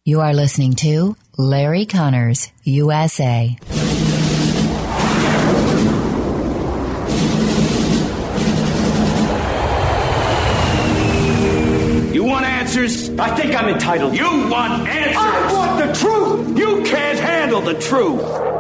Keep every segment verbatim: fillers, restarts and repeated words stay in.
You are listening to Larry Connors, U S A. You want answers? I think I'm entitled. You want answers? I want the truth! You can't handle the truth!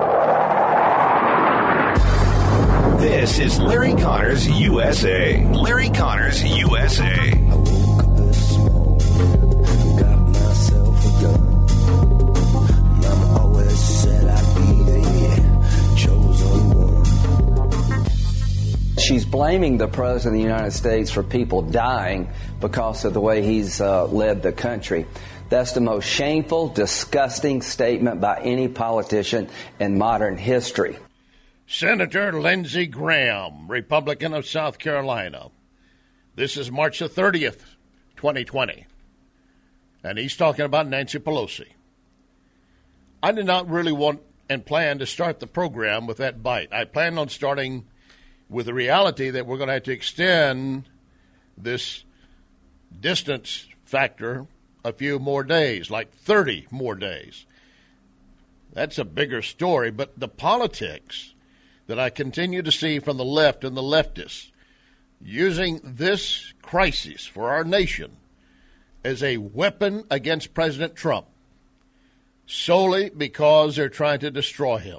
This is Larry Connors, U S A. Larry Connors, U S A. I woke up this morning, got myself a gun. Mama always said I'd be the chosen one. She's blaming the President of the United States for people dying because of the way he's uh, led the country. That's the most shameful, disgusting statement by any politician in modern history. Senator Lindsey Graham, Republican of South Carolina. This is March the thirtieth, twenty twenty. And he's talking about Nancy Pelosi. I did not really want and plan to start the program with that bite. I planned on starting with the reality that we're going to have to extend this distance factor a few more days, like thirty more days. That's a bigger story, but the politics that I continue to see from the left and the leftists using this crisis for our nation as a weapon against President Trump solely because they're trying to destroy him.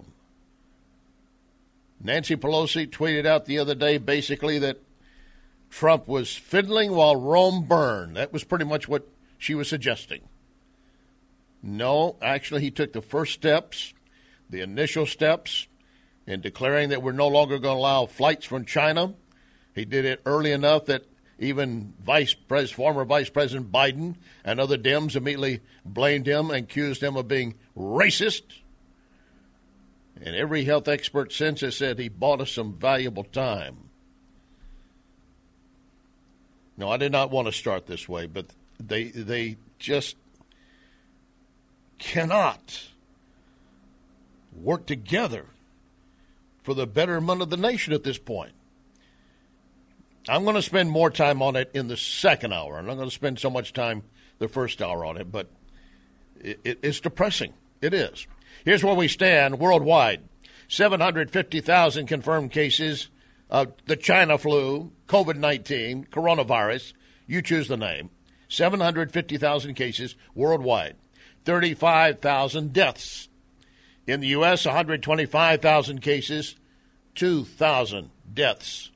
Nancy Pelosi tweeted out the other day basically that Trump was fiddling while Rome burned. That was pretty much what she was suggesting. No, actually he took the first steps, the initial steps, in declaring that we're no longer going to allow flights from China. He did it early enough that even Vice Pres, former Vice President Biden and other Dems immediately blamed him and accused him of being racist. And every health expert since has said he bought us some valuable time. No, I did not want to start this way, but they they just cannot work together for the betterment of the nation at this point. I'm going to spend more time on it in the second hour. I'm not going to spend so much time the first hour on it, but it, it, it's depressing. It is. Here's where we stand worldwide. seven hundred fifty thousand confirmed cases of the China flu, COVID nineteen, coronavirus. You choose the name. seven hundred fifty thousand cases worldwide. thirty-five thousand deaths. In the U S, one hundred twenty-five thousand cases, two thousand deaths.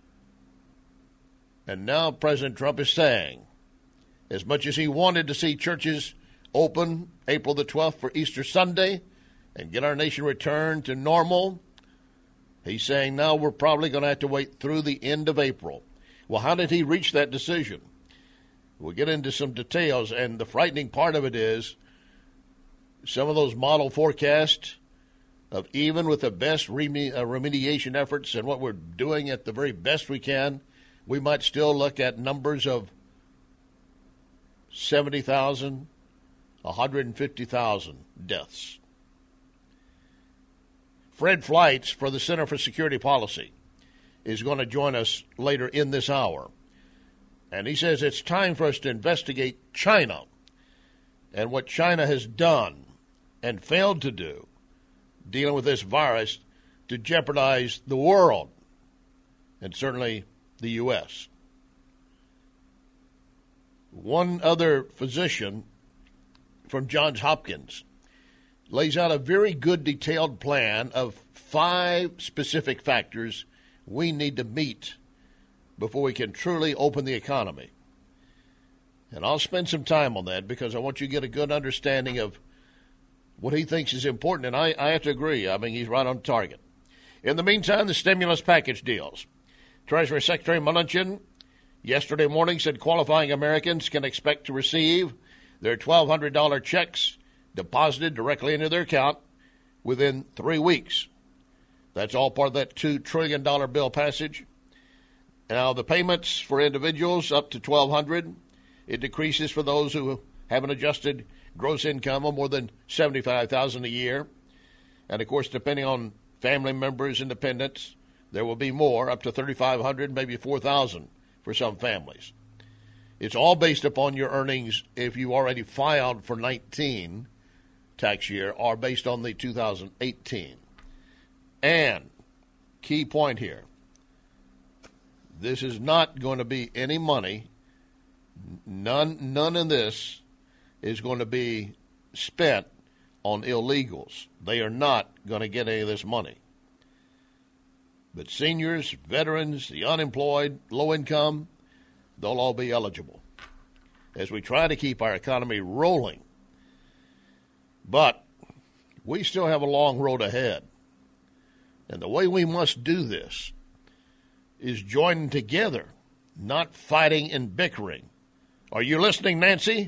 And now President Trump is saying, as much as he wanted to see churches open April the twelfth for Easter Sunday and get our nation returned to normal, he's saying now we're probably going to have to wait through the end of April. Well, how did he reach that decision? We'll get into some details, and the frightening part of it is some of those model forecasts of even with the best reme- uh, remediation efforts and what we're doing at the very best we can, we might still look at numbers of seventy thousand, one hundred fifty thousand deaths. Fred Fleitz for the Center for Security Policy is going to join us later in this hour. And he says it's time for us to investigate China and what China has done and failed to do dealing with this virus to jeopardize the world and certainly the U S. One other physician from Johns Hopkins lays out a very good detailed plan of five specific factors we need to meet before we can truly open the economy. And I'll spend some time on that because I want you to get a good understanding of what he thinks is important, and I, I have to agree. I mean, he's right on target. In the meantime, the stimulus package deals. Treasury Secretary Mnuchin yesterday morning said qualifying Americans can expect to receive their twelve hundred dollars checks deposited directly into their account within three weeks. That's all part of that two trillion dollars bill passage. Now, the payments for individuals up to twelve hundred dollars, it decreases for those who have an adjusted gross income of more than seventy-five thousand dollars a year. And, of course, depending on family members and dependents, there will be more, up to thirty-five hundred dollars, maybe four thousand dollars for some families. It's all based upon your earnings if you already filed for nineteen tax year or based on the two thousand eighteen. And key point here, this is not going to be any money. None, none of this is going to be spent on illegals. They are not going to get any of this money. But seniors, veterans, the unemployed, low income, they'll all be eligible as we try to keep our economy rolling. But we still have a long road ahead. And the way we must do this is joining together, not fighting and bickering. Are you listening, Nancy?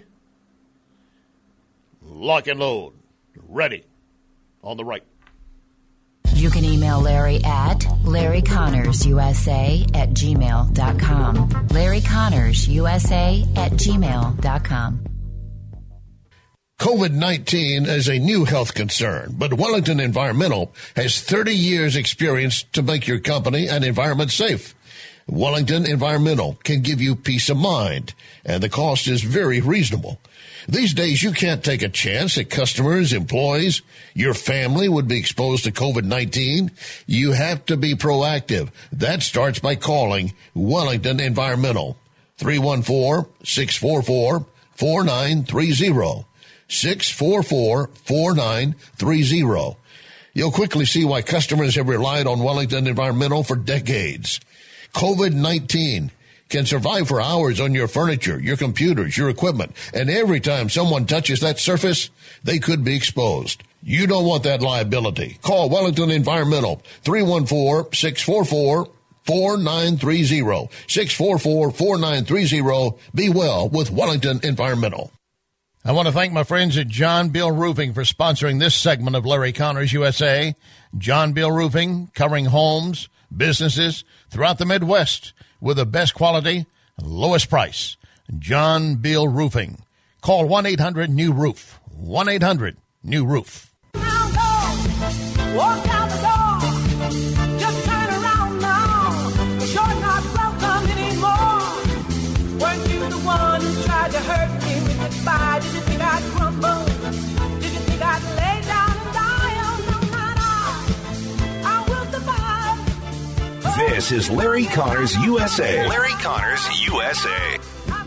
Lock and load. Ready. On the right. You can email Larry at Larry Connors U S A at gmail dot com. Larry Connors U S A at gmail dot com. COVID nineteen is a new health concern, but Wellington Environmental has thirty years experience to make your company and environment safe. Wellington Environmental can give you peace of mind, and the cost is very reasonable. These days, you can't take a chance that customers, employees, your family would be exposed to COVID nineteen. You have to be proactive. That starts by calling Wellington Environmental, three one four, six four four, four nine three zero, six four four, four nine three zero. You'll quickly see why customers have relied on Wellington Environmental for decades. COVID nineteen can survive for hours on your furniture, your computers, your equipment, and every time someone touches that surface, they could be exposed. You don't want that liability. Call Wellington Environmental, three one four, six four four, four nine three zero, six four four, four nine three zero. Be well with Wellington Environmental. I want to thank my friends at John Bill Roofing for sponsoring this segment of Larry Connors U S A. John Bill Roofing, covering homes, businesses throughout the Midwest with the best quality and lowest price. John Bill Roofing. Call one eight hundred new roof. one eight hundred new roof. Walk out the door. Just turn around now. You're not welcome anymore. Weren't you the one who tried to hurt me with goodbye? Did you think I'd crumble? Did you think I'd lay down and die? Oh, no, not I. I will survive. This is Larry Connors U S A. Larry Connors U S A.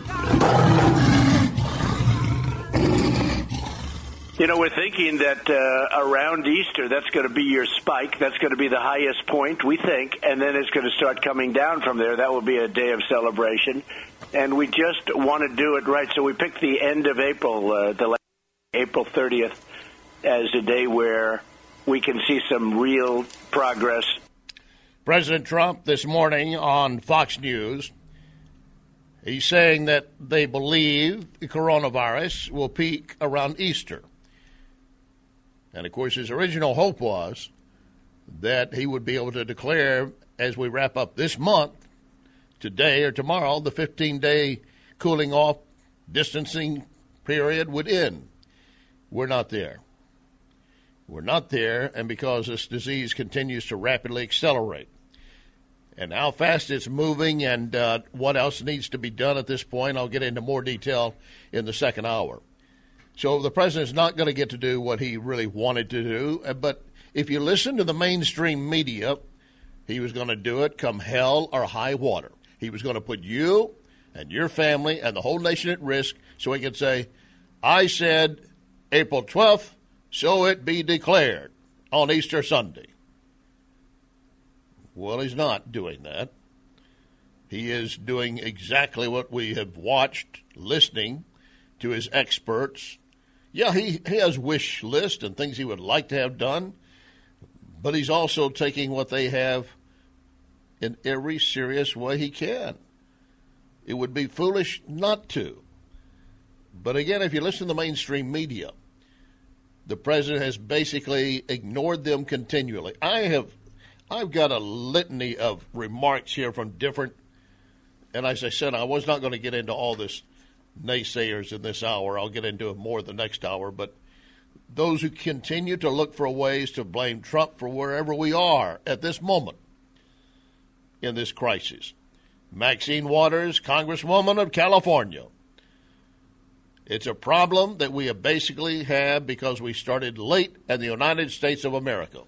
You know, we're thinking that uh, around Easter, that's going to be your spike. That's going to be the highest point, we think, and then it's going to start coming down from there. That will be a day of celebration, and we just want to do it right. So we picked the end of April, uh, the April thirtieth, as a day where we can see some real progress. President Trump this morning on Fox News, he's saying that they believe the coronavirus will peak around Easter. And, of course, his original hope was that he would be able to declare, as we wrap up this month, today or tomorrow, the fifteen-day cooling-off distancing period would end. We're not there. We're not there, and because this disease continues to rapidly accelerate. And how fast it's moving and uh, what else needs to be done at this point, I'll get into more detail in the second hour. So the president's not going to get to do what he really wanted to do. But if you listen to the mainstream media, he was going to do it come hell or high water. He was going to put you and your family and the whole nation at risk so he could say, I said April twelfth, so it be declared on Easter Sunday. Well, he's not doing that. He is doing exactly what we have watched, listening to his experts. Yeah, he, he has wish list and things he would like to have done, but he's also taking what they have in every serious way he can. It would be foolish not to. But again, if you listen to the mainstream media, the president has basically ignored them continually. I have, I've got a litany of remarks here from different, and as I said, I was not going to get into all this naysayers in this hour. I'll get into it more the next hour. But those who continue to look for ways to blame Trump for wherever we are at this moment in this crisis. Maxine Waters, Congresswoman of California. It's a problem that we have basically have because we started late in the United States of America.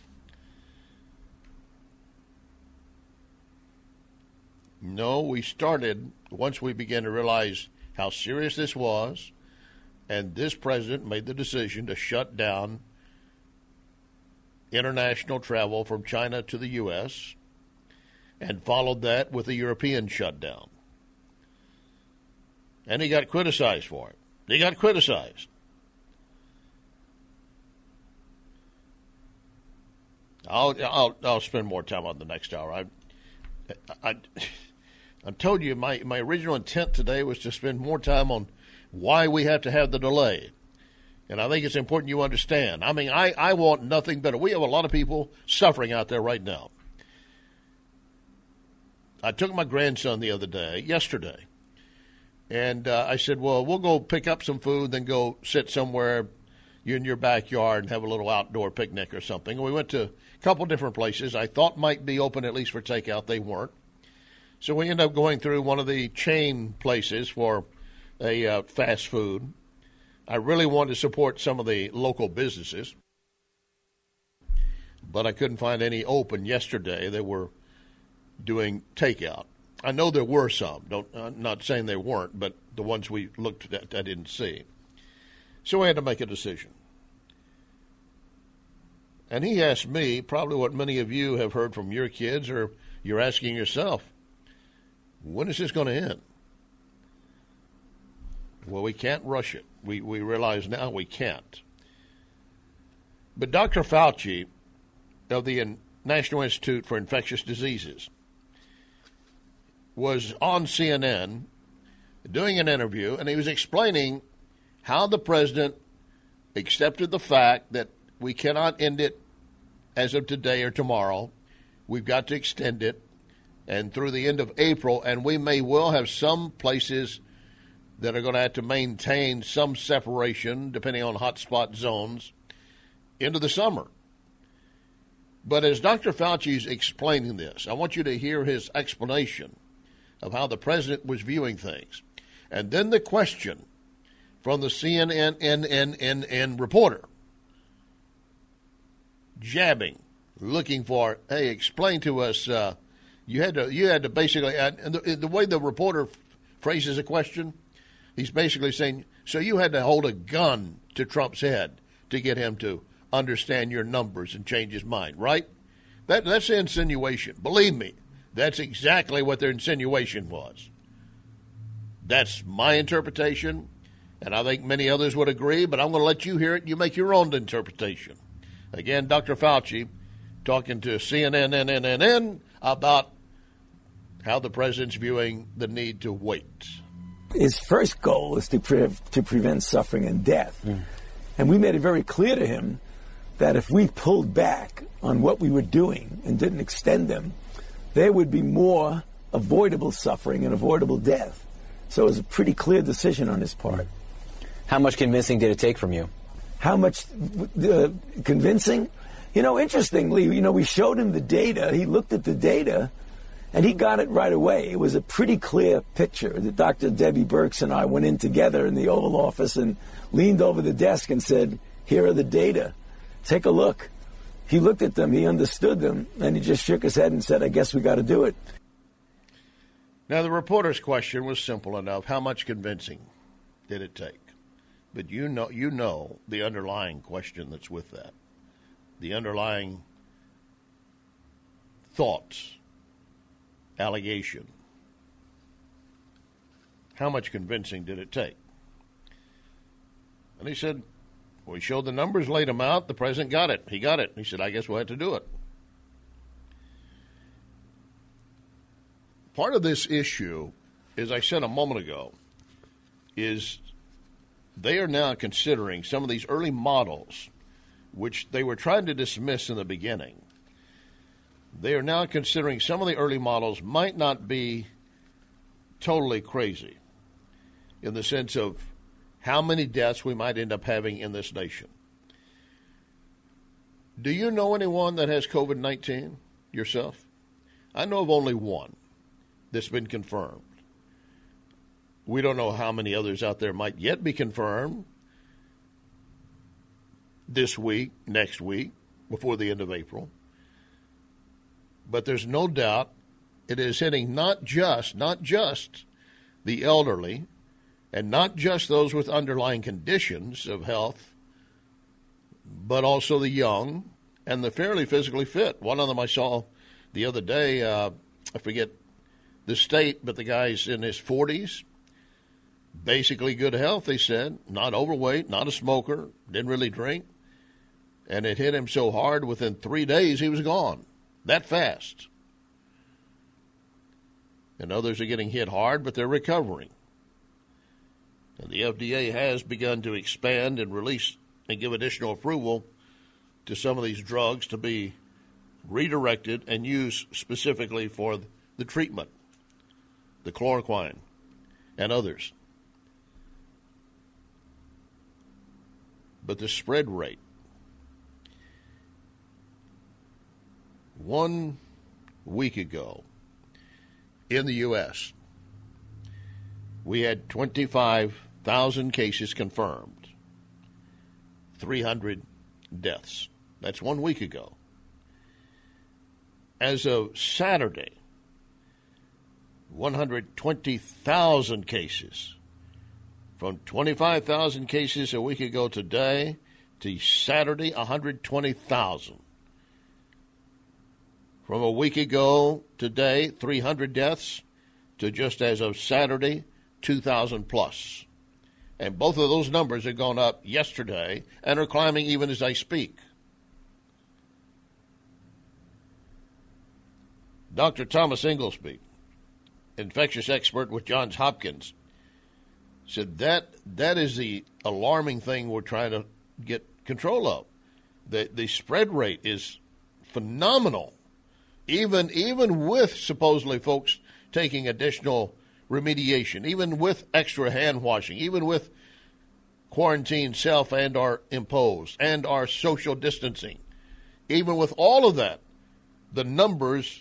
No, we started once we began to realize how serious this was, and this president made the decision to shut down international travel from China to the U S and followed that with a European shutdown. And he got criticized for it. He got criticized. I'll I'll I'll spend more time on the next hour. I I I told you my, my original intent today was to spend more time on why we have to have the delay. And I think it's important you understand. I mean, I, I want nothing better. We have a lot of people suffering out there right now. I took my grandson the other day, yesterday, and uh, I said, well, we'll go pick up some food, then go sit somewhere in your backyard and have a little outdoor picnic or something. And we went to a couple different places I thought might be open at least for takeout. They weren't. So we ended up going through one of the chain places for a uh, fast food. I really wanted to support some of the local businesses, but I couldn't find any open yesterday that were doing takeout. I know there were some. Don't, I'm not saying there weren't, but the ones we looked at, I didn't see. So I had to make a decision. And he asked me probably what many of you have heard from your kids, or you're asking yourself, when is this going to end? Well, we can't rush it. We we realize now we can't. But Doctor Fauci of the National Institute for Infectious Diseases was on C N N doing an interview, and he was explaining how the president accepted the fact that we cannot end it as of today or tomorrow. We've got to extend it, and through the end of April, and we may well have some places that are going to have to maintain some separation, depending on hotspot zones, into the summer. But as Doctor Fauci is explaining this, I want you to hear his explanation of how the president was viewing things. And then the question from the C N N reporter, jabbing, looking for, hey, explain to us, uh, you had to you had to basically, and the, the way the reporter phrases a question, he's basically saying, so you had to hold a gun to Trump's head to get him to understand your numbers and change his mind, right? That That's the insinuation. Believe me, that's exactly what their insinuation was. That's my interpretation, and I think many others would agree, but I'm going to let you hear it. You make your own interpretation. Again, Doctor Fauci talking to C N N about how the president's viewing the need to wait. His first goal is to pre- to prevent suffering and death. Mm. And we made it very clear to him that if we pulled back on what we were doing and didn't extend them, there would be more avoidable suffering and avoidable death. So it was a pretty clear decision on his part. How much convincing did it take from you? How much uh, convincing? You know, interestingly, you know, we showed him the data. He looked at the data, and he got it right away. It was a pretty clear picture. Doctor Debbie Birx and I went in together in the Oval Office and leaned over the desk and said, here are the data. Take a look. He looked at them, he understood them, and he just shook his head and said, I guess we got to do it. Now, the reporter's question was simple enough. How much convincing did it take? But you know, you know the underlying question that's with that, the underlying thoughts, allegation. How much convincing did it take? And he said, we showed the numbers, laid them out. The president got it. He got it. He said, I guess we'll have to do it. Part of this issue, as I said a moment ago, is they are now considering some of these early models, which they were trying to dismiss in the beginning. They are now considering some of the early models might not be totally crazy in the sense of how many deaths we might end up having in this nation. Do you know anyone that has COVID nineteen yourself? I know of only one. that's been confirmed. We don't know how many others out there might yet be confirmed this week, next week, before the end of April. But there's no doubt it is hitting not just, not just the elderly and not just those with underlying conditions of health, but also the young and the fairly physically fit. One of them I saw the other day, uh, I forget the state, but the guy's in his forties, basically good health, they said, not overweight, not a smoker, didn't really drink, and it hit him so hard within three days he was gone, that fast. And others are getting hit hard, but they're recovering. And the F D A has begun to expand and release and give additional approval to some of these drugs to be redirected and used specifically for the treatment, the chloroquine and others. But the spread rate, one week ago in the U S, we had twenty-five thousand cases confirmed, three hundred deaths. That's one week ago. As of Saturday, one hundred twenty thousand cases. From twenty-five thousand cases a week ago today to Saturday, one hundred twenty thousand. From a week ago today, three hundred deaths, to just as of Saturday, two thousand plus. And both of those numbers have gone up yesterday and are climbing even as I speak. Doctor Thomas Inglesby, infectious expert with Johns Hopkins, said that that is the alarming thing we're trying to get control of. The the spread rate is phenomenal, even even with supposedly folks taking additional remediation, even with extra hand washing, even with quarantine self and or imposed and our social distancing. Even with all of that, the numbers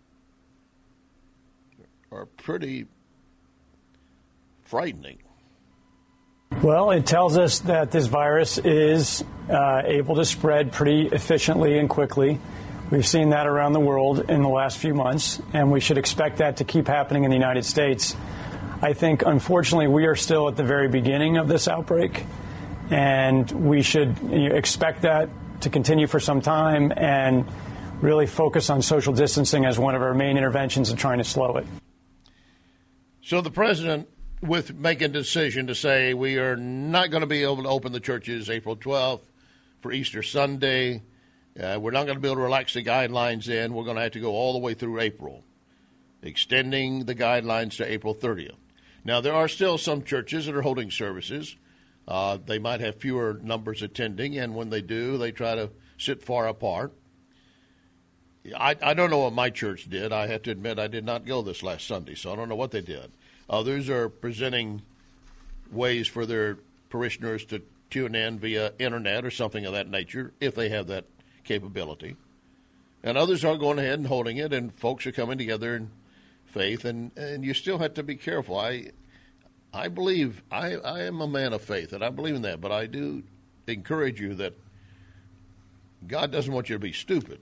are pretty frightening. Well, it tells us that this virus is uh, able to spread pretty efficiently and quickly. We've seen that around the world in the last few months, and we should expect that to keep happening in the United States. I think, unfortunately, we are still at the very beginning of this outbreak, and we should you know, expect that to continue for some time and really focus on social distancing as one of our main interventions in trying to slow it. So the president, with making a decision to say we are not going to be able to open the churches April twelfth for Easter Sunday, uh, we're not going to be able to relax the guidelines in. We're going to have to go all the way through April, extending the guidelines to April thirtieth. Now, there are still some churches that are holding services. Uh, they might have fewer numbers attending, and when they do, they try to sit far apart. I, I don't know what my church did. I have to admit I did not go this last Sunday, so I don't know what they did. Others are presenting ways for their parishioners to tune in via internet or something of that nature, if they have that capability. And others are going ahead and holding it, and folks are coming together in faith, and, and you still have to be careful. I I believe, I, I am a man of faith, and I believe in that, but I do encourage you that God doesn't want you to be stupid.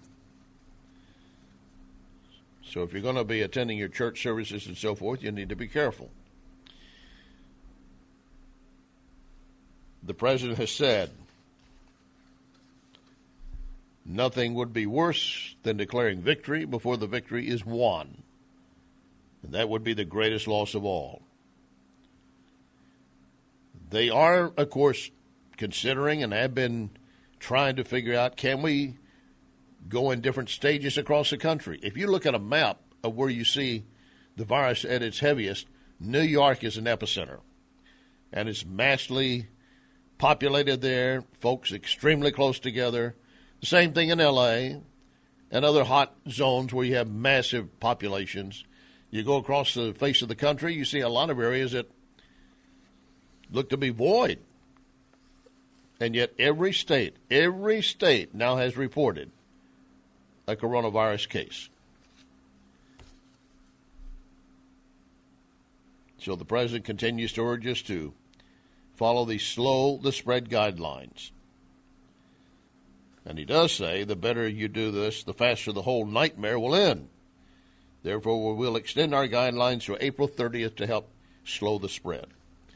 So if you're going to be attending your church services and so forth, you need to be careful. The president has said nothing would be worse than declaring victory before the victory is won. And that would be the greatest loss of all. They are, of course, considering and have been trying to figure out, can we go in different stages across the country? If you look at a map of where you see the virus at its heaviest, New York is an epicenter. And it's massively populated there, folks extremely close together. The same thing in L A and other hot zones where you have massive populations. You go across the face of the country, you see a lot of areas that look to be void. And yet every state, every state now has reported a coronavirus case. So the president continues to urge us to follow the slow the spread guidelines. And he does say the better you do this, the faster the whole nightmare will end. Therefore, we will extend our guidelines to April thirtieth to help slow the spread.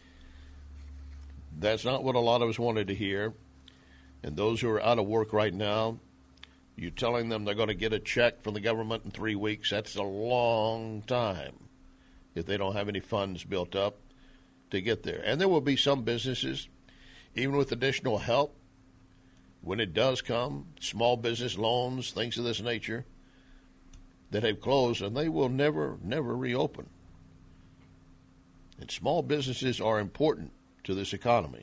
That's not what a lot of us wanted to hear. And those who are out of work right now, you telling them they're going to get a check from the government in three weeks, that's a long time if they don't have any funds built up to get there. And there will be some businesses, even with additional help, when it does come, small business loans, things of this nature, that have closed, and they will never, never reopen. And small businesses are important to this economy.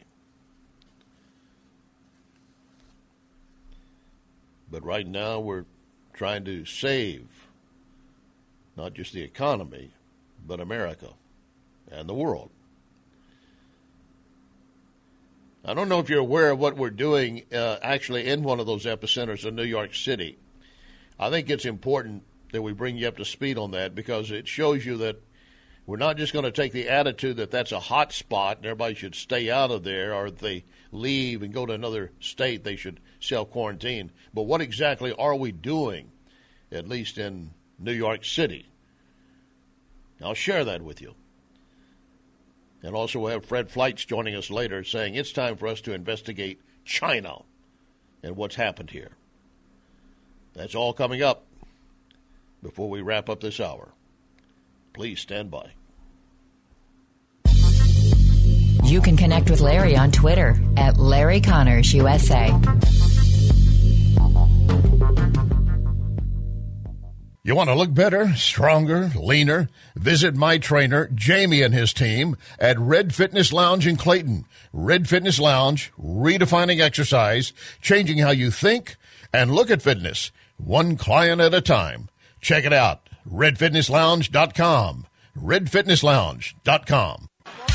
But right now we're trying to save not just the economy, but America and the world. I don't know if you're aware of what we're doing uh, actually in one of those epicenters in New York City. I think it's important that we bring you up to speed on that because it shows you that we're not just going to take the attitude that that's a hot spot and everybody should stay out of there, or if they leave and go to another state, they should self-quarantine. But what exactly are we doing, at least in New York City? I'll share that with you. And also we'll have Fred Fleitz joining us later saying it's time for us to investigate China and what's happened here. That's all coming up before we wrap up this hour. Please stand by. You can connect with Larry on Twitter at Larry Connors U S A. You want to look better, stronger, leaner? Visit my trainer, Jamie, and his team at Red Fitness Lounge in Clayton. Red Fitness Lounge, redefining exercise, changing how you think and look at fitness, one client at a time. Check it out, red fitness lounge dot com, red fitness lounge dot com.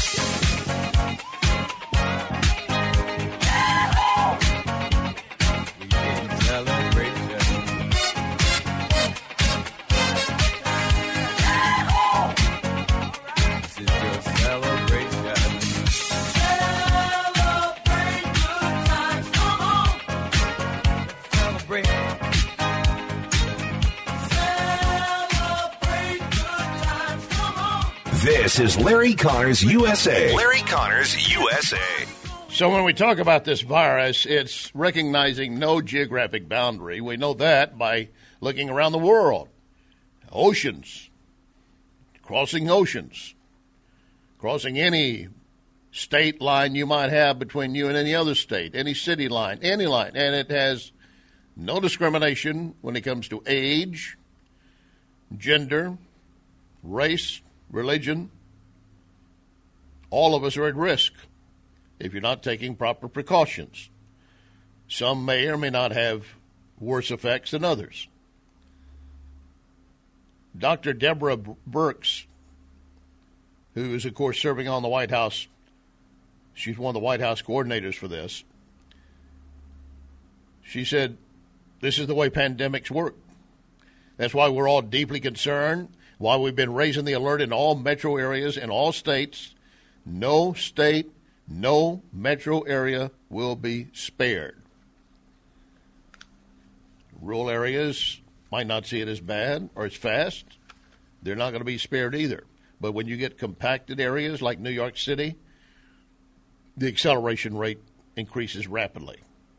This is Larry Connors U S A. Larry Connors U S A. So when we talk about this virus, it's recognizing no geographic boundary. We know that by looking around the world. Oceans, crossing oceans, crossing any state line you might have between you and any other state, any city line, any line. And it has no discrimination when it comes to age, gender, race, religion. All of us are at risk if you're not taking proper precautions. Some may or may not have worse effects than others. Doctor Deborah Birx, who is, of course, serving on the White House, she's one of the White House coordinators for this. She said, this is the way pandemics work. That's why we're all deeply concerned, why we've been raising the alert in all metro areas in all states. No state, no metro area will be spared. Rural areas might not see it as bad or as fast. They're not going to be spared either. But when you get compacted areas like New York City, the acceleration rate increases rapidly.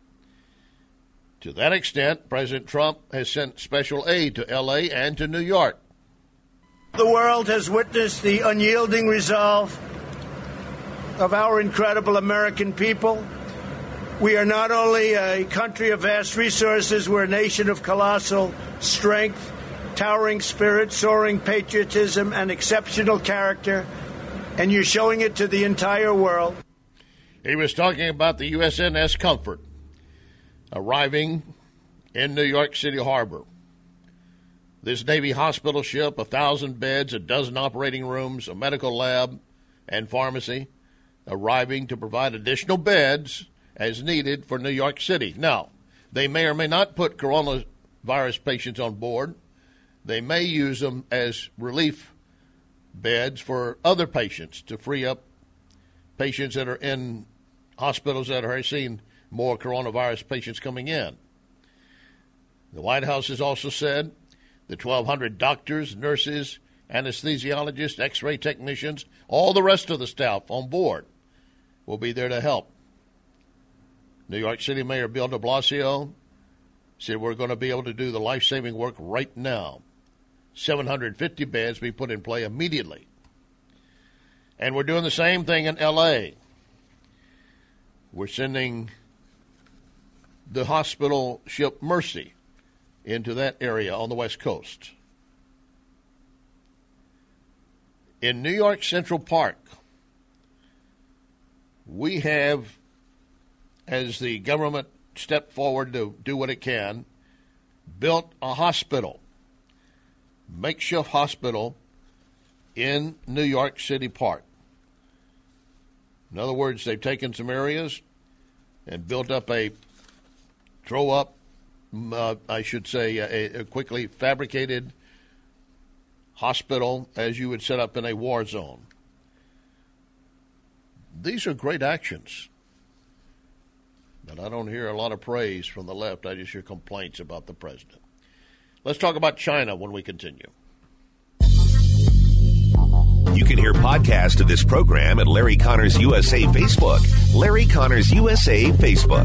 To that extent, President Trump has sent special aid to L A and to New York. The world has witnessed the unyielding resolve of our incredible American people. We are not only a country of vast resources, we're a nation of colossal strength, towering spirit, soaring patriotism, and exceptional character, and you're showing it to the entire world. He was talking about the U S N S Comfort arriving in New York City Harbor. This Navy hospital ship, a thousand beds, a dozen operating rooms, a medical lab, and pharmacy, arriving to provide additional beds as needed for New York City. Now, they may or may not put coronavirus patients on board. They may use them as relief beds for other patients to free up patients that are in hospitals that are seeing more coronavirus patients coming in. The White House has also said the twelve hundred doctors, nurses, anesthesiologists, x-ray technicians, all the rest of the staff on board will be there to help. New York City Mayor Bill de Blasio said we're going to be able to do the life-saving work right now. seven hundred fifty beds be put in play immediately. And we're doing the same thing in L A. We're sending the hospital ship Mercy into that area on the West Coast. In New York Central Park, we have, as the government stepped forward to do what it can, built a hospital, makeshift hospital in New York City Park. In other words, they've taken some areas and built up a, throw up, uh, I should say, a, a quickly fabricated hospital as you would set up in a war zone. These are great actions. But I don't hear a lot of praise from the left. I just hear complaints about the president. Let's talk about China when we continue. You can hear podcasts of this program at Larry Connors U S A Facebook. Larry Connors U S A Facebook.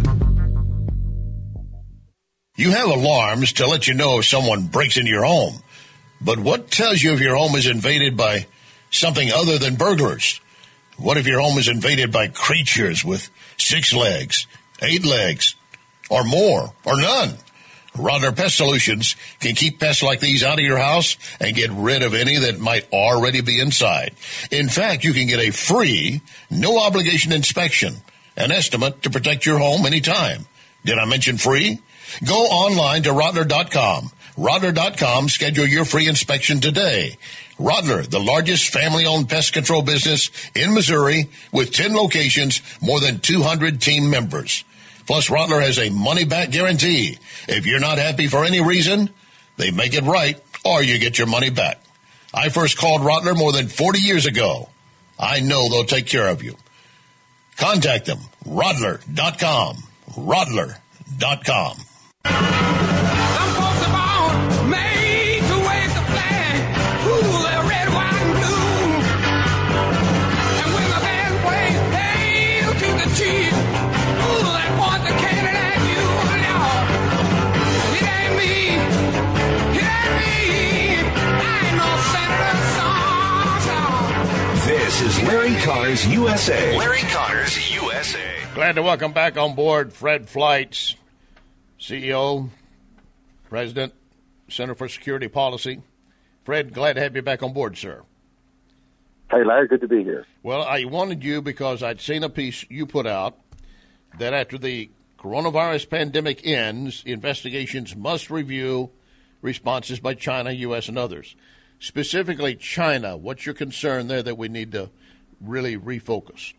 You have alarms to let you know if someone breaks into your home. But what tells you if your home is invaded by something other than burglars? What if your home is invaded by creatures with six legs, eight legs, or more, or none? Rodler Pest Solutions can keep pests like these out of your house and get rid of any that might already be inside. In fact, you can get a free, no-obligation inspection, an estimate to protect your home anytime. Did I mention free? Go online to Rodler dot com. Rodler dot com, schedule your free inspection today. Rodler, the largest family-owned pest control business in Missouri with ten locations, more than two hundred team members. Plus, Rodler has a money-back guarantee. If you're not happy for any reason, they make it right or you get your money back. I first called Rodler more than forty years ago. I know they'll take care of you. Contact them, Rodler dot com. Rodler dot com. Some folks are born made to wave the flag. Ooh, they're red, white, and blue. And when the band plays hail to the chief, ooh, they point the cannon at you. Now, it ain't me, it ain't me. I ain't no Senator Song. This is Larry Connors U S A. Larry Connors U S A. Glad to welcome back on board Fred Fleitz, C E O, President, Center for Security Policy. Fred, glad to have you back on board, sir. Hey, Larry, good to be here. Well, I wanted you because I'd seen a piece you put out that after the coronavirus pandemic ends, investigations must review responses by China, U S, and others. Specifically, China, what's your concern there that we need to really refocus?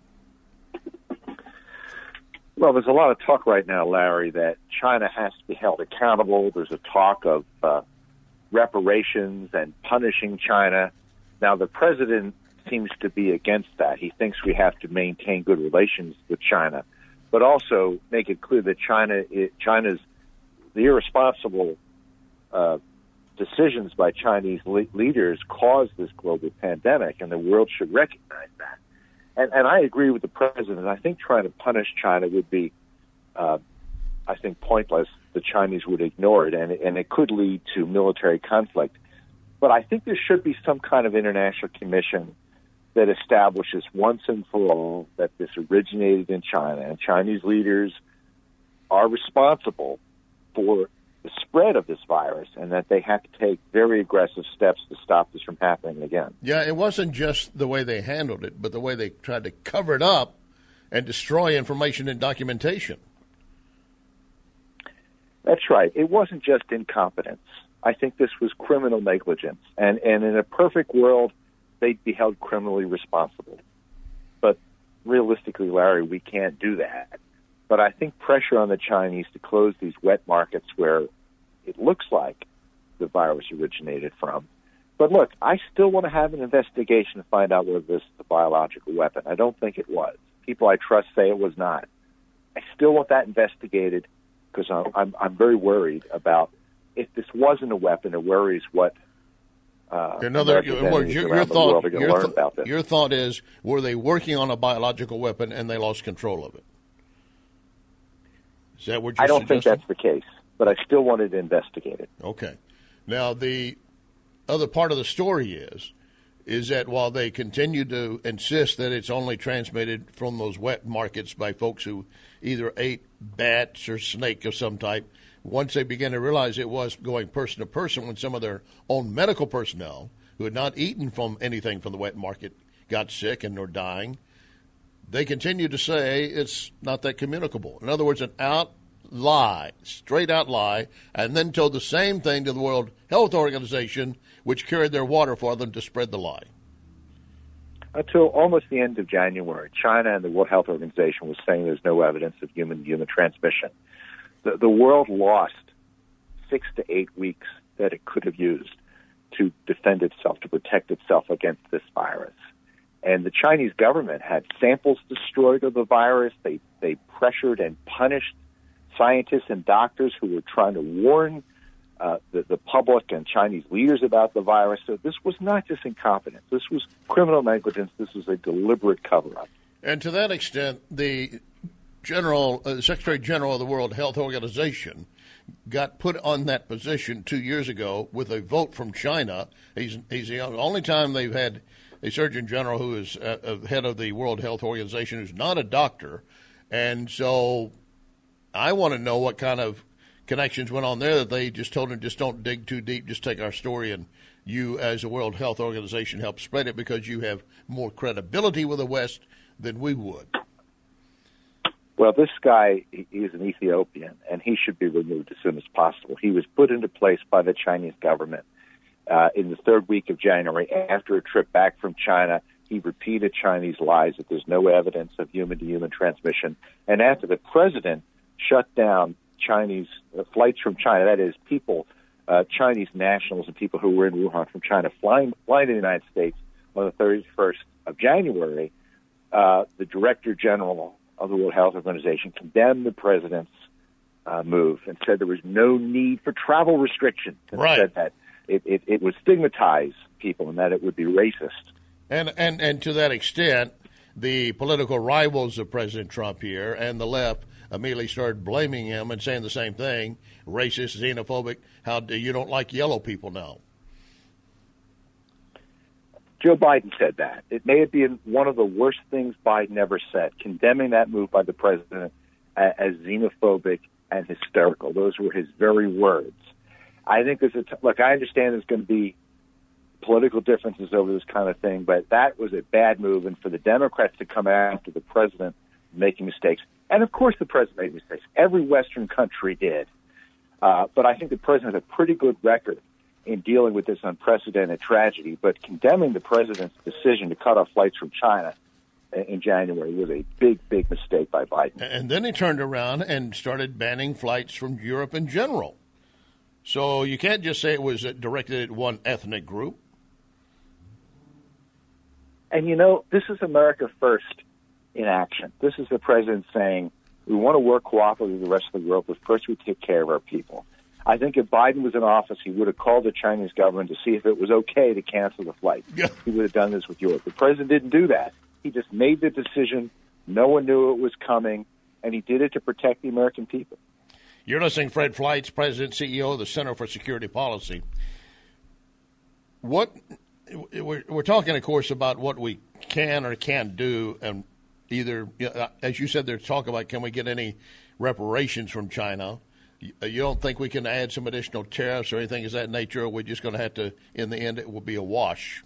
Well, there's a lot of talk right now, Larry, that China has to be held accountable. There's a talk of uh, reparations and punishing China. Now, the president seems to be against that. He thinks we have to maintain good relations with China, but also make it clear that China, China's the irresponsible uh, decisions by Chinese le- leaders caused this global pandemic, and the world should recognize that. And, and I agree with the president. I think trying to punish China would be, uh, I think, pointless. The Chinese would ignore it, and, and it could lead to military conflict. But I think there should be some kind of international commission that establishes once and for all that this originated in China, and Chinese leaders are responsible for the spread of this virus, and that they have to take very aggressive steps to stop this from happening again. Yeah, it wasn't just the way they handled it, but the way they tried to cover it up and destroy information and documentation. That's right. It wasn't just incompetence. I think this was criminal negligence. And, and in a perfect world, they'd be held criminally responsible. But realistically, Larry, we can't do that. But I think pressure on the Chinese to close these wet markets where it looks like the virus originated from But look, I still want to have an investigation to find out whether this is a biological weapon. I don't think it was. People I trust say it was not. I still want that investigated because I'm, I'm, I'm very worried about if this wasn't a weapon. It worries what uh, In other American words, your, your around the thought, world are going to your, learn th- about this. your thought is, were they working on a biological weapon and they lost control of it? Is that what you're I don't suggesting? think that's the case, but I still wanted to investigate it. Okay. Now, the other part of the story is, is that while they continue to insist that it's only transmitted from those wet markets by folks who either ate bats or snake of some type, once they began to realize it was going person to person when some of their own medical personnel who had not eaten from anything from the wet market got sick and were dying, they continue to say it's not that communicable. In other words, an out lie, straight out lie, and then told the same thing to the World Health Organization, which carried their water for them to spread the lie. Until almost the end of January, China and the World Health Organization was saying there's no evidence of human-to-human transmission. The, the world lost six to eight weeks that it could have used to defend itself, to protect itself against this virus. And the Chinese government had samples destroyed of the virus. They, they pressured and punished scientists and doctors who were trying to warn uh, the, the public and Chinese leaders about the virus. So this was not just incompetence. This was criminal negligence. This was a deliberate cover-up. And to that extent, the General, uh, Secretary General of the World Health Organization got put on that position two years ago with a vote from China. He's, he's the only time they've had a Surgeon General who is uh, head of the World Health Organization who's not a doctor. And so I want to know what kind of connections went on there that they just told him, just don't dig too deep, just take our story and you as a World Health Organization help spread it because you have more credibility with the West than we would. Well, this guy is an Ethiopian, and he should be removed as soon as possible. He was put into place by the Chinese government uh, in the third week of January after a trip back from China. He repeated Chinese lies that there's no evidence of human-to-human transmission. And after the president shut down Chinese uh, flights from China, that is, people, uh, Chinese nationals and people who were in Wuhan from China flying, flying to the United States on the thirty-first of January, uh, the Director General of the World Health Organization condemned the president's uh, move and said there was no need for travel restrictions. And right. said that it, it, it would stigmatize people and that it would be racist. And, and, and to that extent, the political rivals of President Trump here and the left immediately started blaming him and saying the same thing, racist, xenophobic, how do you don't like yellow people now. Joe Biden said that. It may have been one of the worst things Biden ever said, condemning that move by the president as xenophobic and hysterical. Those were his very words. I think there's a t- look, I understand there's going to be political differences over this kind of thing, but that was a bad move. And for the Democrats to come after the president making mistakes, and of course the president made mistakes. Every Western country did. Uh, but I think the president has a pretty good record in dealing with this unprecedented tragedy, but condemning the president's decision to cut off flights from China in January was a big, big mistake by Biden. And then he turned around and started banning flights from Europe in general. So you can't just say it was directed at one ethnic group. And, you know, this is America first in action. This is the president saying, we want to work cooperatively with the rest of the world, but first we take care of our people. I think if Biden was in office, he would have called the Chinese government to see if it was okay to cancel the flight. Yeah. He would have done this with Europe. The president didn't do that. He just made the decision. No one knew it was coming, and he did it to protect the American people. You're listening to Fred Fleitz, President, C E O of the Center for Security Policy. What we're, we're talking, of course, about what we can or can't do, and either, as you said, there's talk about can we get any reparations from China. You don't think we can add some additional tariffs or anything of that nature, or we're just going to have to, in the end, it will be a wash?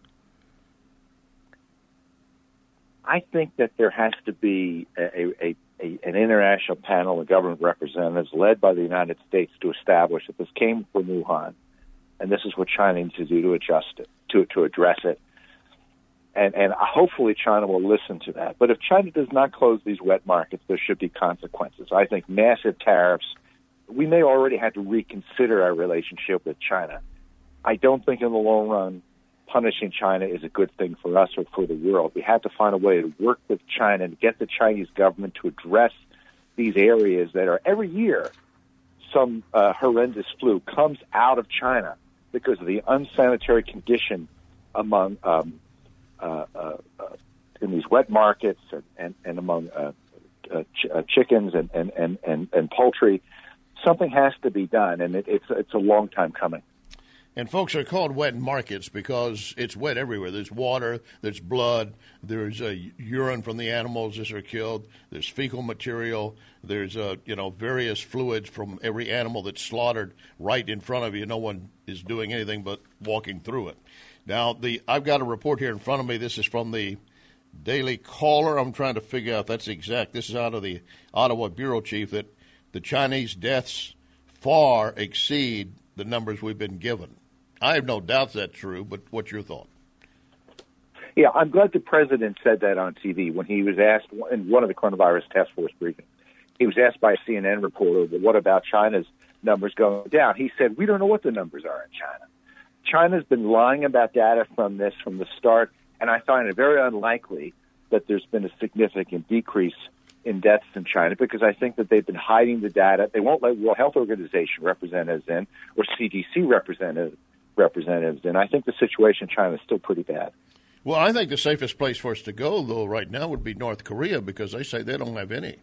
I think that there has to be a, a, a, an international panel of government representatives led by the United States to establish that this came from Wuhan, and this is what China needs to do to adjust it, to, to address it. And, and hopefully China will listen to that. But if China does not close these wet markets, there should be consequences. I think massive tariffs. We may already have to reconsider our relationship with China. I don't think in the long run punishing China is a good thing for us or for the world. We have to find a way to work with China and get the Chinese government to address these areas that are every year some uh, horrendous flu comes out of China because of the unsanitary condition among um, uh, uh, uh, in these wet markets and, and, and among uh, uh, ch- uh, chickens and, and, and, and, and poultry. Something has to be done, and it, it's it's a long time coming. And folks are called wet markets because it's wet everywhere. There's water, there's blood, there's uh, urine from the animals as they're killed, there's fecal material, there's uh, you know various fluids from every animal that's slaughtered right in front of you. No one is doing anything but walking through it. Now, the I've got a report here in front of me. This is from the Daily Caller. I'm trying to figure out that's exact. This is out of the Ottawa bureau chief that the Chinese deaths far exceed the numbers we've been given. I have no doubts that's true, but what's your thought? Yeah, I'm glad the president said that on T V when he was asked in one of the coronavirus task force briefings. He was asked by a C N N reporter, well, what about China's numbers going down? He said, we don't know what the numbers are in China. China's been lying about data from this from the start, and I find it very unlikely that there's been a significant decrease in deaths in China because I think that they've been hiding the data. They won't let World Health Organization representatives in or C D C representatives representatives in. I think the situation in China is still pretty bad. Well, I think the safest place for us to go, though, right now would be North Korea because they say they don't have any.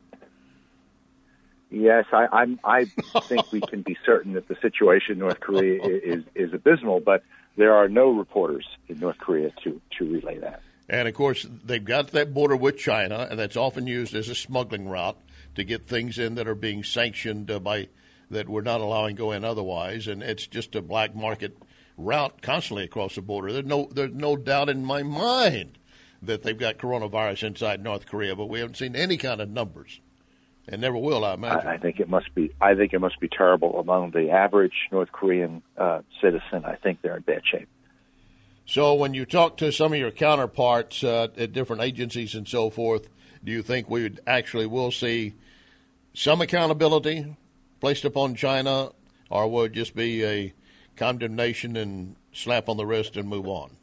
Yes, I, I'm, I think we can be certain that the situation in North Korea is, is abysmal, but there are no reporters in North Korea to, to relay that. And, of course, they've got that border with China, and that's often used as a smuggling route to get things in that are being sanctioned uh, by that we're not allowing go in otherwise, and it's just a black market route constantly across the border. There's no, there's no doubt in my mind that they've got coronavirus inside North Korea, but we haven't seen any kind of numbers, and never will, I imagine. I, I think it must be. I think it must be terrible among the average North Korean uh, citizen. I think they're in bad shape. So, when you talk to some of your counterparts uh, at different agencies and so forth, do you think we would actually will see some accountability placed upon China, or will it just be a condemnation and slap on the wrist and move on?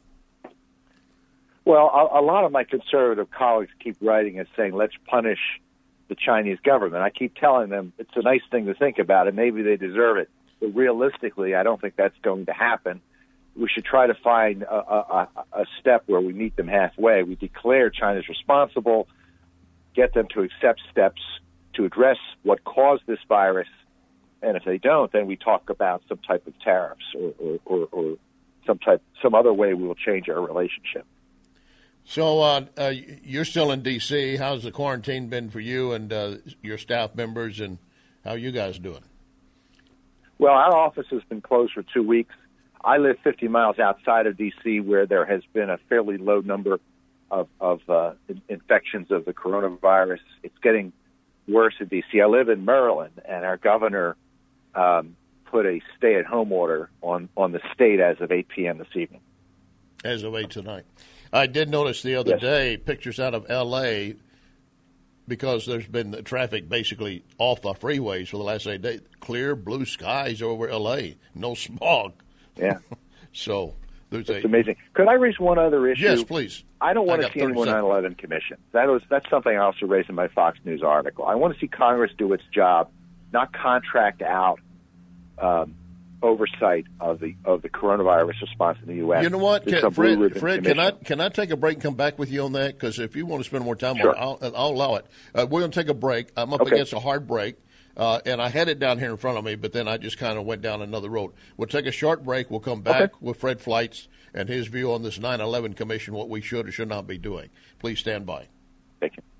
Well, a, a lot of my conservative colleagues keep writing and saying, let's punish the Chinese government. I keep telling them it's a nice thing to think about, and maybe they deserve it. But realistically, I don't think that's going to happen. We should try to find a, a, a step where we meet them halfway. We declare China's responsible, get them to accept steps to address what caused this virus, and if they don't, then we talk about some type of tariffs or, or, or, or some type, some other way we will change our relationship. So uh, uh, you're still in D C How's the quarantine been for you and uh, your staff members, and how are you guys doing? Well, our office has been closed for two weeks. I live fifty miles outside of D C where there has been a fairly low number of, of uh, infections of the coronavirus. It's getting worse in D C I live in Maryland, and our governor um, put a stay-at-home order on, on the state as of eight p.m. this evening. As of eight tonight. I did notice the other yes. day pictures out of L A because there's been the traffic basically off the freeways for the last eight days. Clear blue skies over L A, no smog. Yeah. so there's It's a, amazing. Could I raise one other issue? Yes, please. I don't want I to see any more seconds. nine eleven commission. That was that's something I also raised in my Fox News article. I want to see Congress do its job, not contract out um, oversight of the of the coronavirus response in the U S. You know what, There's can, some blue Fred? ribbon Fred can I commission. can I take a break and come back with you on that? Because if you want to spend more time Sure. on it, I'll, I'll allow it. Uh, we're going to take a break. I'm up Okay. against a hard break, uh, and I had it down here in front of me, but then I just kind of went down another road. We'll take a short break. We'll come back Okay. with Fred Fleitz and his view on this nine eleven commission, what we should or should not be doing. Please stand by. Thank you.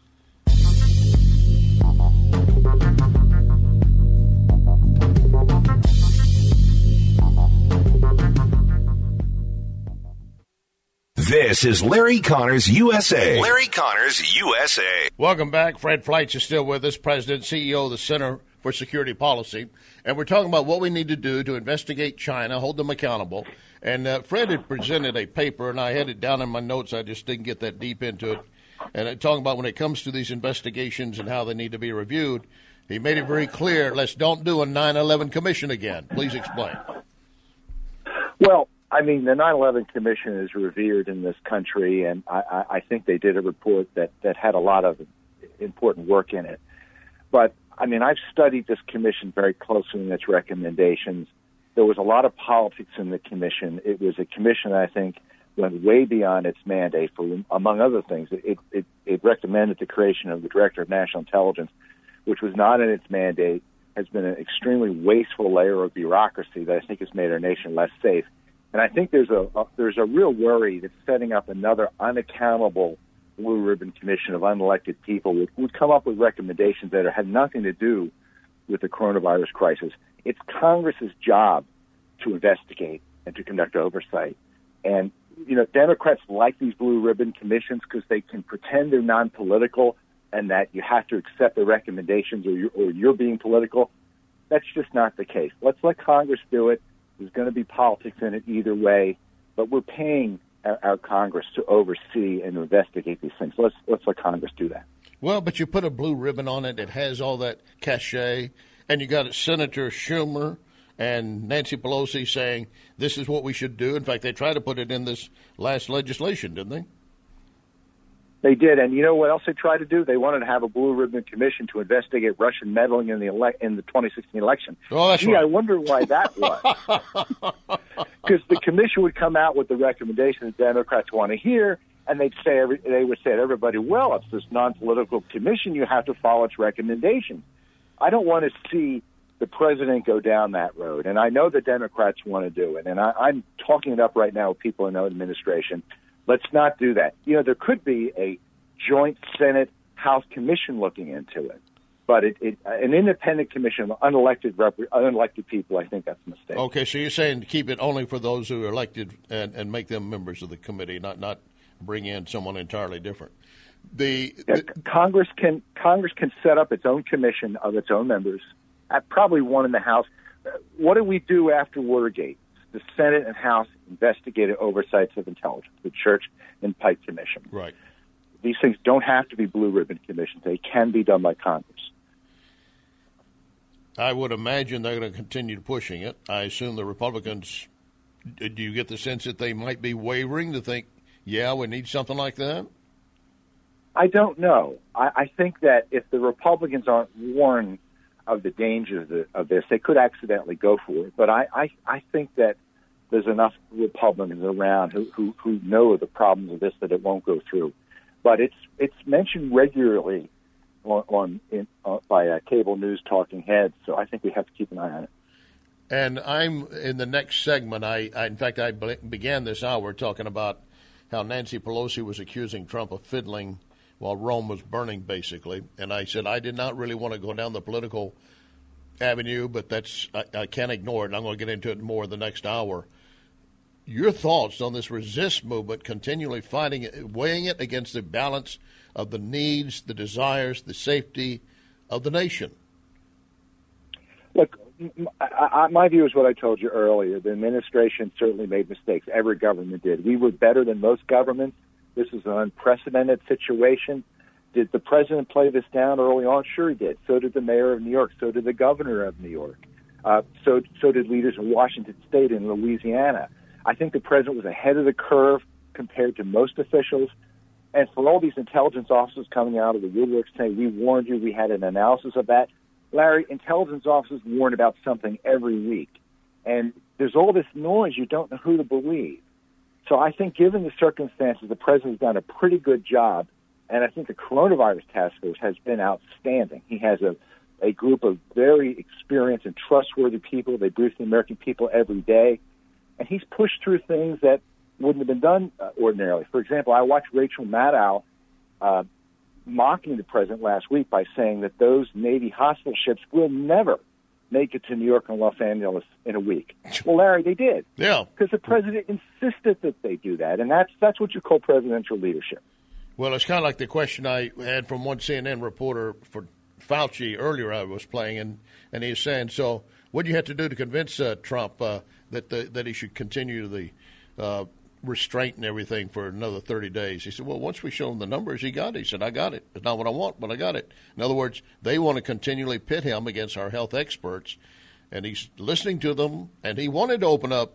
This is Larry Connors U S A. Larry Connors U S A. Welcome back. Fred Fleitz is still with us, President, C E O of the Center for Security Policy. And we're talking about what we need to do to investigate China, hold them accountable. And uh, Fred had presented a paper, and I had it down in my notes. I just didn't get that deep into it. And uh, talking about when it comes to these investigations and how they need to be reviewed, he made it very clear, let's don't do a nine eleven commission again. Please explain. Well, I mean, the nine eleven Commission is revered in this country, and I, I, I think they did a report that, that had a lot of important work in it. But, I mean, I've studied this commission very closely in its recommendations. There was a lot of politics in the commission. It was a commission that I think went way beyond its mandate for, among other things. It, it, it recommended the creation of the Director of National Intelligence, which was not in its mandate, has been an extremely wasteful layer of bureaucracy that I think has made our nation less safe. And I think there's a, a there's a real worry that setting up another unaccountable Blue Ribbon Commission of unelected people would, would come up with recommendations that had nothing to do with the coronavirus crisis. It's Congress's job to investigate and to conduct oversight. And, you know, Democrats like these Blue Ribbon Commissions because they can pretend they're non-political and that you have to accept the recommendations or you're, or you're being political. That's just not the case. Let's let Congress do it. There's going to be politics in it either way, but we're paying our, our Congress to oversee and investigate these things. Let's let's let Congress do that. Well, but you put a blue ribbon on it. It has all that cachet, and you got Senator Schumer and Nancy Pelosi saying this is what we should do. In fact, they tried to put it in this last legislation, didn't they? They did, and you know what else they tried to do? They wanted to have a Blue Ribbon Commission to investigate Russian meddling in the ele- in the twenty sixteen election. Oh, that's Gee, right. I wonder why that was. Because the commission would come out with the recommendations Democrats want to hear, and they'd say every, they would say to everybody, "Well, it's this non-political commission. You have to follow its recommendations." I don't want to see the president go down that road, and I know the Democrats want to do it, and I, I'm talking it up right now with people in the administration. Let's not do that. You know, there could be a joint Senate-House commission looking into it, but it, it, an independent commission of unelected rep- unelected people, I think that's a mistake. Okay, so you're saying to keep it only for those who are elected and, and make them members of the committee, not not bring in someone entirely different. The, yeah, the Congress can Congress can set up its own commission of its own members, at probably one in the House. What did we do after Watergate? The Senate and House investigated oversights of intelligence, the Church and Pike Commission. Right. These things don't have to be blue ribbon commissions. They can be done by Congress. I would imagine they're going to continue pushing it. I assume the Republicans, do you get the sense that they might be wavering to think, yeah, we need something like that? I don't know. I, I think that if the Republicans aren't warned of the dangers of, the, of this, they could accidentally go for it. But I, I, I think that there's enough Republicans around who, who, who know the problems of this that it won't go through. But it's it's mentioned regularly on, on in, uh, by uh, cable news talking heads, so I think we have to keep an eye on it. And I'm in the next segment. I, I in fact, I began this hour talking about how Nancy Pelosi was accusing Trump of fiddling while Rome was burning, basically. And I said I did not really want to go down the political avenue, but that's I, I can't ignore it. And I'm going to get into it more in the next hour. Your thoughts on this resist movement, continually fighting it, weighing it against the balance of the needs, the desires, the safety of the nation? Look, I, I, my view is what I told you earlier. The administration certainly made mistakes. Every government did. We were better than most governments. This is an unprecedented situation. Did the president play this down early on? Sure he did. So did the mayor of New York. So did the governor of New York. Uh, so, so did leaders in Washington State and Louisiana. I think the president was ahead of the curve compared to most officials. And for all these intelligence officers coming out of the woodwork saying, we warned you, we had an analysis of that. Larry, intelligence officers warn about something every week. And there's all this noise, you don't know who to believe. So I think given the circumstances, the president's done a pretty good job. And I think the coronavirus task force has been outstanding. He has a, a group of very experienced and trustworthy people. They brief the American people every day. And he's pushed through things that wouldn't have been done uh, ordinarily. For example, I watched Rachel Maddow uh, mocking the president last week by saying that those Navy hostile ships will never make it to New York and Los Angeles in a week. Well, Larry, they did. Yeah. Because the president insisted that they do that, and that's that's what you call presidential leadership. Well, it's kind of like the question I had from one C N N reporter for Fauci earlier I was playing, and, and he was saying, so what do you have to do to convince uh, Trump uh, that the, that he should continue the uh, restraint and everything for another thirty days? He said, well, once we show him the numbers, he got it. He said, I got it. It's not what I want, but I got it. In other words, they want to continually pit him against our health experts, and he's listening to them, and he wanted to open up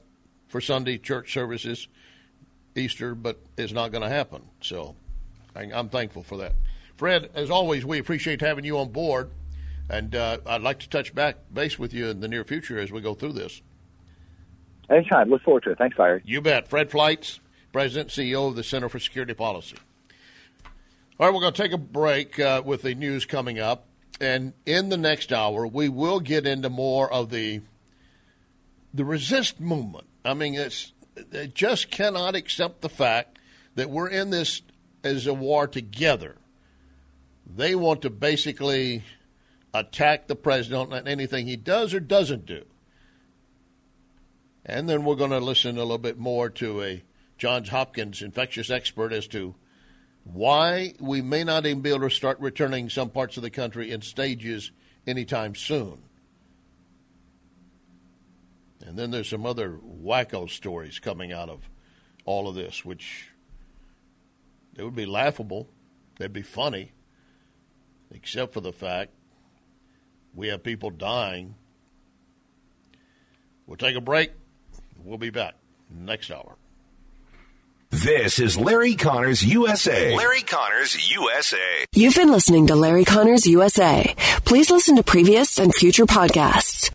for Sunday church services, Easter, but it's not going to happen. So I, I'm thankful for that. Fred, as always, we appreciate having you on board, and uh, I'd like to touch back base with you in the near future as we go through this. Anytime. Look forward to it. Thanks, Larry. You bet. Fred Fleitz, President, C E O of the Center for Security Policy. All right, we're going to take a break uh, with the news coming up, and in the next hour, we will get into more of the the resist movement. I mean, it's they just cannot accept the fact that we're in this as a war together. They want to basically attack the president on anything he does or doesn't do. And then we're going to listen a little bit more to a Johns Hopkins infectious expert as to why we may not even be able to start returning some parts of the country in stages anytime soon. And then there's some other wacko stories coming out of all of this, which they would be laughable. They'd be funny, except for the fact we have people dying. We'll take a break. We'll be back next hour. This is Larry Connors U S A. Larry Connors U S A. You've been listening to Larry Connors U S A. Please listen to previous and future podcasts